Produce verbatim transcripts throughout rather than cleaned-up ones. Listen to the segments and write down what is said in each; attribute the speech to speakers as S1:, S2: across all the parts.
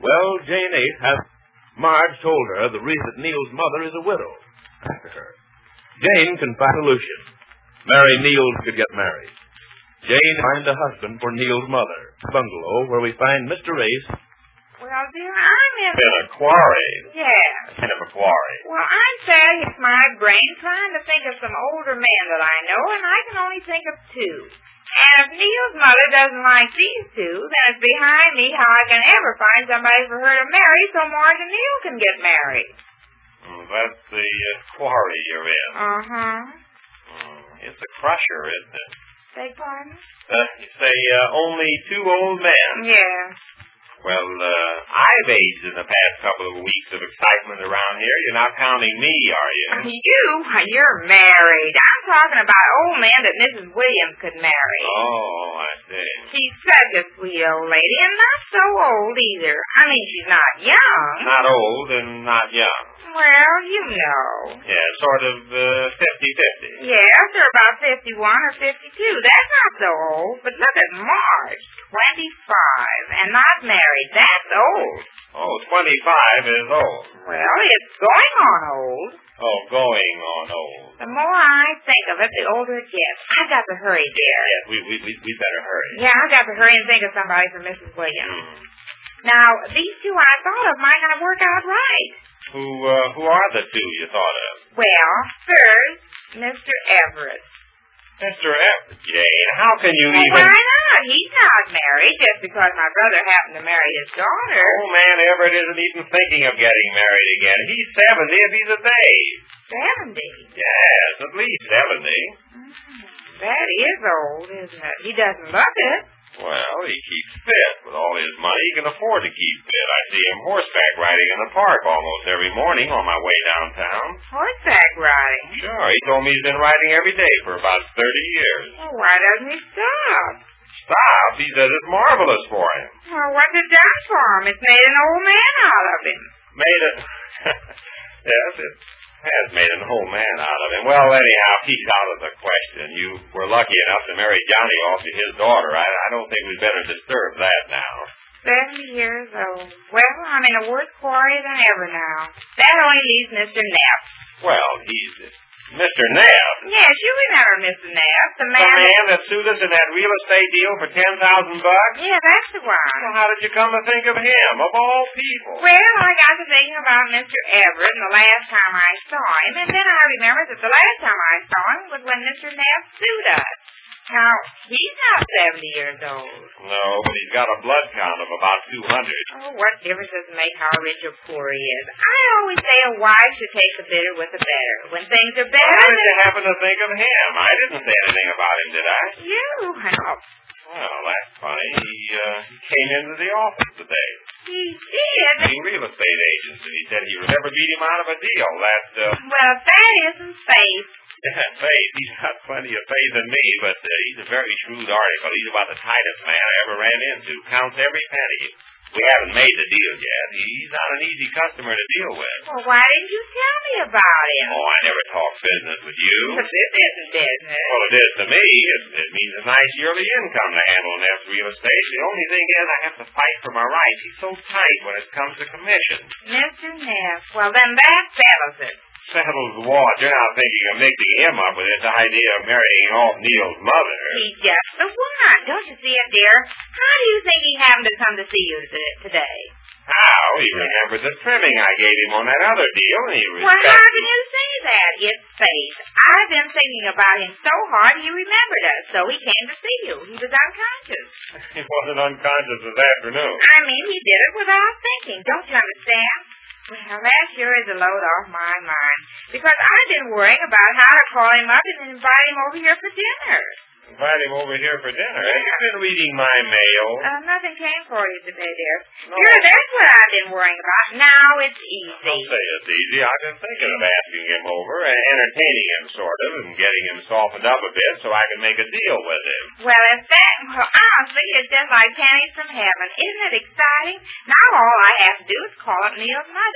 S1: Well, Jane Eight has... Marge told her the reason that Neil's mother is a widow. After her. Jane can find a solution. Mary Neils could get married. Jane find a husband for Neil's mother. Bungalow, where we find Mister Race.
S2: Well, dear, I'm in...
S3: In a quarry?
S2: Yeah.
S3: Kind of a quarry.
S2: Well, I'm sad it's my brain trying to think of some older men that I know, and I can only think of two. And if Neil's mother doesn't like these two, then it's behind me how I can ever find somebody for her to marry so Marge and Neil can get married.
S3: Mm, that's the uh, quarry you're in.
S2: Uh-huh.
S3: Mm, it's a crusher, isn't it?
S2: Beg pardon?
S3: Uh, you say uh, only two old men?
S2: Yeah.
S3: Well, uh, I've aged in the past couple of weeks of excitement around here. You're not counting me, are you?
S2: You? You're married. I'm talking about old men that Missus Williams could marry.
S3: Oh, I see.
S2: She's such a sweet old lady, and not so old either. I mean, she's not young.
S3: Not old and not young.
S2: Well, you know.
S3: Yeah, sort of uh, fifty-fifty.
S2: Yeah, after about fifty-one or fifty-two. That's not so old. But look at Marge, twenty-five, and not married. That's old.
S3: Oh, twenty-five is old.
S2: Well, it's going on old.
S3: Oh, going on old.
S2: The more I think of it, the older it gets. I've got to hurry, dear.
S3: Yes, we we we, we better hurry.
S2: Yeah, I've got to hurry and think of somebody for Missus Williams.
S3: Hmm.
S2: Now, these two I thought of might not work out right.
S3: Who uh, who are the two you thought of?
S2: Well, first, Mister Everett.
S3: Mister Everett, Jane, how can you
S2: Well,
S3: even...
S2: why not? He's not married just because my brother happened to marry his daughter.
S3: Old man Everett isn't even thinking of getting married again. He's seventy if he's a day.
S2: Seventy.
S3: Yes, at least seventy.
S2: Mm, that is old, isn't it? He doesn't look it.
S3: Well, he keeps fit. With all his money, he can afford to keep fit. I see him horseback riding in the park almost every morning on my way downtown.
S2: Horseback riding?
S3: Sure, he told me he's been riding every day for about thirty years.
S2: Well, why doesn't he stop?
S3: Stop? He says it's marvelous for him.
S2: Well, what's it done for him? It's made an old man out of him.
S3: Made it... yes, it has made an old man out of him. Well, anyhow, he's out of the question. You were lucky enough to marry Johnny off to his daughter. I, I don't think we'd better disturb that now.
S2: Seventy years old. Well, I'm in a worse quarry than ever now. That only leaves Mister Neff.
S3: Well, he's... Mister Neff?
S2: Yes, you remember Mister Neff, the man...
S3: The man that sued us in that real estate deal for ten thousand bucks?
S2: Yeah, that's the one.
S3: Well, how did you come to think of him, of all people?
S2: Well, I got to thinking about Mister Everett and the last time I saw him, and then I remembered that the last time I saw him was when Mister Neff sued us. Now, he's not seventy years old.
S3: No, but he's got a blood count of about two hundred.
S2: Oh, what difference does it make how rich or poor he is? I always say a wife should take the bitter with the better. When things are better...
S3: How did you happen to think of him? I didn't say anything about him, did I?
S2: You? Oh.
S3: Well, that's funny. He, uh, he came into the office today.
S2: He did?
S3: Being real estate agents, and he said he would never beat him out of a deal. That, uh...
S2: Well, that isn't faith.
S3: Faith, he's got plenty of faith in me, but uh, he's a very shrewd article. He's about the tightest man I ever ran into. Counts every penny. We haven't made the deal yet. He's not an easy customer to deal with.
S2: Well, why didn't you tell me about him?
S3: Oh, I never talk business with you.
S2: But this isn't business.
S3: Well, it is to me. It, it means a nice yearly income to handle Neff's real estate. The only thing is I have to fight for my rights. He's so tight when it comes to commissions.
S2: Mister Neff, well, then that settles it.
S3: Settles what? You're not thinking of mixing him up with this idea of marrying off Neil's mother.
S2: He's just the one. Don't you see it, dear? How do you think he happened to come to see you today?
S3: How? He remembers the trimming I gave him on that other deal, and he respects...
S2: Well, how can you say that? It's fate. I've been thinking about him so hard he remembered us, so he came to see you. He was unconscious.
S3: He wasn't unconscious this afternoon.
S2: I mean, he did it without thinking. Don't you understand? Well, that sure is a load off my mind. Because I've been worrying about how to call him up and invite him over here for dinner.
S3: Invite him over here for dinner? Yeah. Have you been reading my mail?
S2: Uh, nothing came for you today, dear.
S3: No.
S2: Dear, that's what I've been worrying about. Now it's easy.
S3: Don't say it's easy. I've been thinking of asking him over and entertaining him, sort of, and getting him softened up a bit so I can make a deal with him.
S2: Well, if that... Well, honestly, it's just like pennies from heaven. Isn't it exciting? Now all I have to do is call up Neil's mother.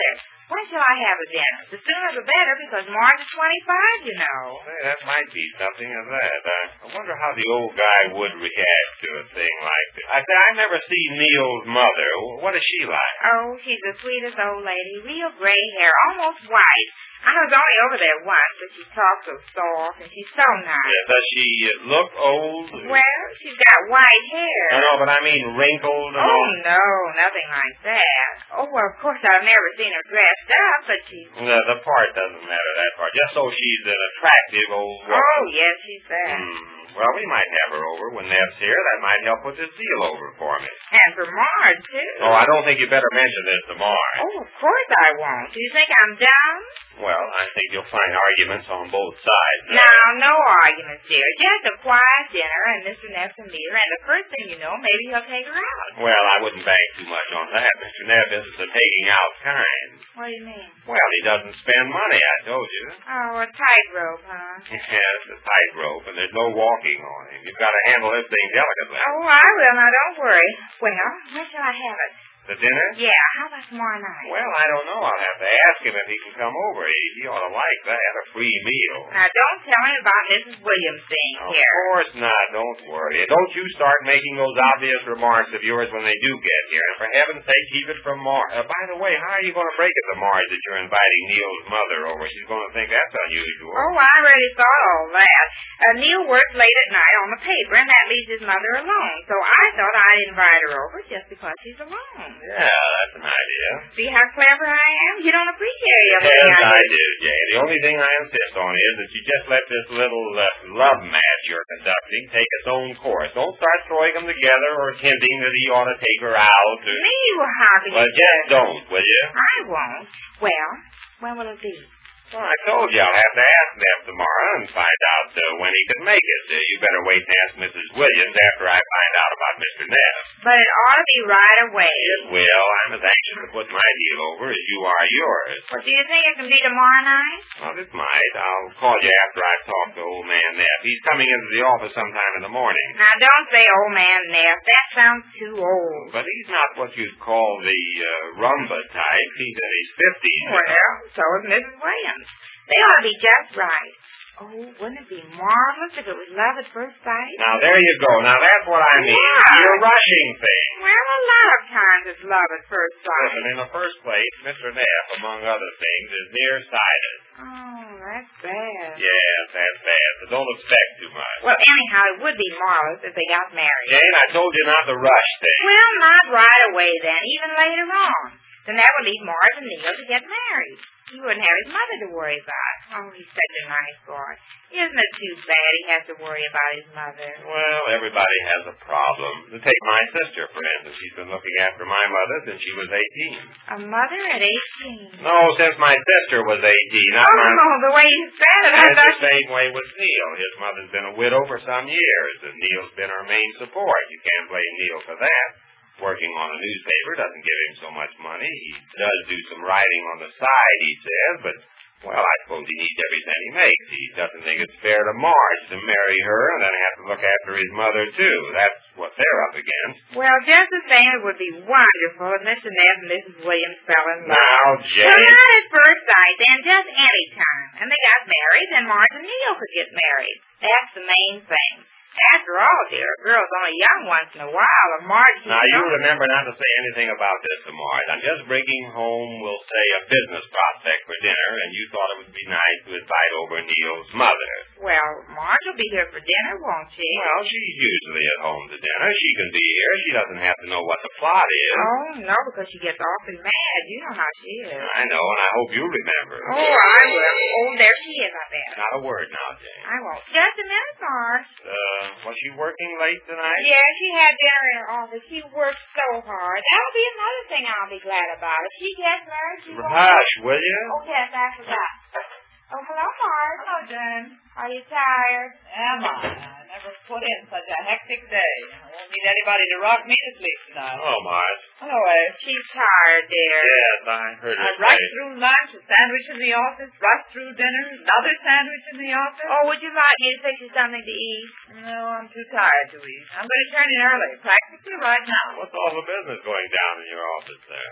S2: When shall I have a dinner? The sooner the better, because Marge is twenty-five, you know.
S3: Hey, that might be something of that. I, I wonder how the old guy would react to a thing like this. I say, I've never seen Neil's mother. What is she like?
S2: Oh, she's the sweetest old lady. Real gray hair, almost white. I was only over there once, but she talks so soft, and she's so nice.
S3: Yeah, does she look old?
S2: Well, she's got white hair.
S3: No, no, but I mean wrinkled and
S2: Oh,
S3: all.
S2: no, nothing like that. Oh, well, of course, I've never seen her dressed up, but she's...
S3: No, the part doesn't matter, that part. Just so she's an attractive old woman.
S2: Oh, yes, she's that.
S3: Hmm. Well, we might have her over when Neff's here. That might help put this deal over for me.
S2: And for Marge, too.
S3: Oh, I don't think you better mention this to Marge.
S2: Oh, of course I won't. Do you think I'm dumb?
S3: Well, I think you'll find arguments on both sides.
S2: Now, no arguments, dear. Just a quiet dinner, and Mister Neff can meet her, and the first thing you know, maybe he'll take her out.
S3: Well, I wouldn't bank too much on that. Mister Neff isn't the taking out kind.
S2: What do you mean?
S3: Well, he doesn't spend money, I told you.
S2: Oh, a tightrope, huh?
S3: Yes, a tightrope, and there's no walking on him. You've got to handle this thing delicately.
S2: Oh, I will. Now, don't worry. Well, when shall I have it?
S3: The dinner?
S2: Yeah, how about tomorrow night?
S3: Well, I don't know. I'll have to ask him if he can come over. He, he ought to like that, a free meal.
S2: Now, don't tell him about Missus Williams being
S3: Of
S2: here.
S3: course not. Don't worry. Don't you start making those obvious remarks of yours when they do get here. And for heaven's sake, keep it from Marge. Uh, by the way, how are you going to break it to Marge that you're inviting Neil's mother over? She's going to think that's unusual.
S2: Oh, I already thought all that. Uh, Neil works late at night on the paper, and that leaves his mother alone. So I thought I'd invite her over just because she's alone.
S3: Yeah, that's an idea.
S2: See how clever I am? You don't appreciate it.
S3: Yes, I do, Jay. The only thing I insist on is that you just let this little uh, love match you're conducting take its own course. Don't start throwing them together or hinting that he ought to take her out. Or...
S2: Me? Well, how can
S3: Well,
S2: you
S3: just
S2: say?
S3: don't, will you?
S2: I won't. Well, when will it be?
S3: Well, I told you I'll have to ask Neff tomorrow and find out uh, when he can make it. Uh, you better wait and ask Missus Williams after I find out about Mister Neff.
S2: But it ought to be right away.
S3: It will. I'm as anxious to put my deal over as you are yours.
S2: Well, do you think it can be tomorrow night?
S3: Well, it might. I'll call you after I've talked to old man Neff. He's coming into the office sometime in the morning.
S2: Now, don't say old man Neff. That sounds too old.
S3: But he's not what you'd call the uh, rumba type. He's in his fifties.
S2: Well, so is Missus Williams. They ought to be just right. Oh, wouldn't it be marvelous if it was love at first sight?
S3: Now, there you go. Now, that's what I mean.
S2: Yeah.
S3: You're rushing things.
S2: Well, a lot of times it's love at first sight.
S3: Listen, in the first place, Mister Neff, among other things, is nearsighted.
S2: Oh, that's bad.
S3: Yes, that's bad, but don't expect too much.
S2: Well, anyhow, it would be marvelous if they got married.
S3: Jane, I told you not to rush things.
S2: Well, not right away then, even later on. Then that would leave Marge and Neil to get married. He wouldn't have his mother to worry about. Oh, he's such a nice boy. Isn't it too bad he has to worry about his mother?
S3: Well, everybody has a problem. Take my sister, for instance. She's been looking after my mother since she was eighteen.
S2: A mother at eighteen?
S3: No, since my sister was eighteen. Not
S2: Oh,
S3: my...
S2: the way you said it, I
S3: And
S2: thought...
S3: the same way with Neil. His mother's been a widow for some years, and Neil's been her main support. You can't blame Neil for that. Working on a newspaper doesn't give him so much money. He does do some writing on the side, he says, but, well, I suppose he needs every cent he makes. He doesn't think it's fair to Marge to marry her and then have to look after his mother, too. That's what they're up against.
S2: Well, just the same, it would be wonderful if Mister Neff and Missus Williams fell in love.
S3: Now, Jane...
S2: Well, not at first sight, then just any time. And they got married, then Marge and Neil could get married. That's the main thing. After all, dear, a girl's only young once in a while. If Marge...
S3: Now, you remember not to say anything about this to Marge. I'm just bringing home, we'll say, a business prospect for dinner, and you thought it would be nice to invite over Neil's mother.
S2: Well, Marge will be here for dinner, won't she?
S3: Well, she's usually at home to dinner. She can be here. She doesn't have to know what the plot is.
S2: Oh, no, because she gets awfully mad. You know how she is.
S3: I know, and I hope you remember.
S2: Oh, I will. Oh, there she is, I bet.
S3: Not a word now, Jane.
S2: I won't. Just a minute, Marge.
S3: Uh, was she working late tonight?
S2: Yeah, she had dinner in her office. She worked so hard. That'll be another thing I'll be glad about. If she gets married, she won't...
S3: Hush, will you?
S2: Oh, yes, I forgot. Oh, hello, Marge.
S4: Hello, Jane.
S2: Are you tired?
S4: Am I? I never put in such a hectic day. I won't need anybody to rock me to sleep tonight.
S3: Oh, Marge.
S4: Hello, Abe.
S2: She's tired, dear.
S3: Yes, I heard
S4: I
S3: her
S4: rushed
S3: say.
S4: through lunch, a sandwich in the office, rushed through dinner, another sandwich in the office.
S2: Oh, would you like me to fix you something to eat?
S4: No, I'm too tired to eat. I'm going to turn in early, practically right now.
S3: What's all the business going down in your office there?
S4: No,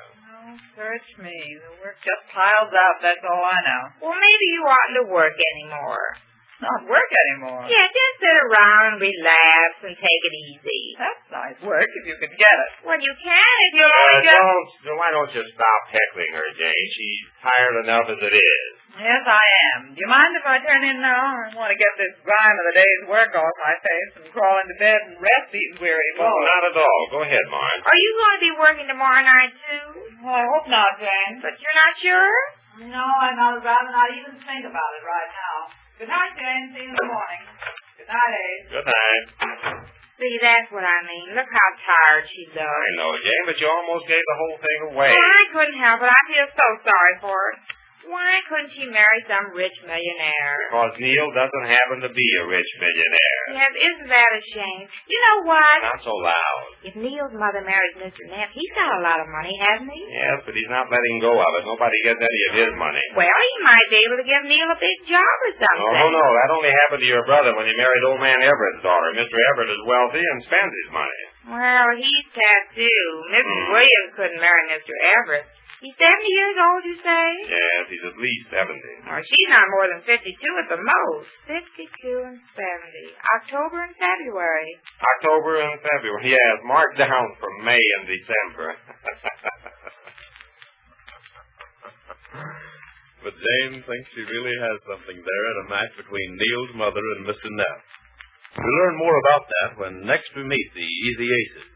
S4: Oh, search me. The work just piles up, that's all I know.
S2: Well, maybe you oughtn't to work anymore.
S4: Not work anymore.
S2: Yeah, just sit around and relax and take it easy.
S4: That's nice work if you could get it.
S2: Well, you can if you
S3: Uh,
S2: only just...
S3: don't, why don't you stop heckling her, Jane? She's tired enough as it is.
S4: Yes, I am. Do you mind if I turn in now? I want to get this grime of the day's work off my face and crawl into bed and rest these weary
S3: No,
S4: bones.
S3: not at all. Go ahead, Marge.
S2: Are you going to be working tomorrow night, too?
S4: Well, I hope not, Jane.
S2: But you're not sure?
S4: No, I'd not rather not even think about it right now. Good night, Jane. See you in the morning. Good night, Abe.
S3: Good night.
S2: See, that's what I mean. Look how tired she looks.
S3: I know, Jane, but you almost gave the whole thing away.
S2: Well, I couldn't help it. I feel so sorry for her. Why couldn't she marry some rich millionaire?
S3: Because Neil doesn't happen to be a rich millionaire.
S2: Yes, isn't that a shame? You know what?
S3: Not so loud.
S2: If Neil's mother marries Mister Neff, he's got a lot of money, hasn't he?
S3: Yes, but he's not letting go of it. Nobody gets any of his money.
S2: Well, he might be able to give Neil a big job or something.
S3: No, no, that only happened to your brother when he married old man Everett's daughter. Mister Everett is wealthy and spends his money.
S2: Well, he's tattoo. Missus
S3: Hmm.
S2: Williams couldn't marry Mister Everett. He's seventy years old, you say?
S3: Yes, he's at least seventy.
S2: Or she's not more than fifty-two at the most. Fifty-two and seventy. October and February.
S3: October and February. Yes, marked down from May and December.
S1: But Jane thinks she really has something there in a match between Neil's mother and Mister Neff. We'll learn more about that when next we meet the Easy Aces.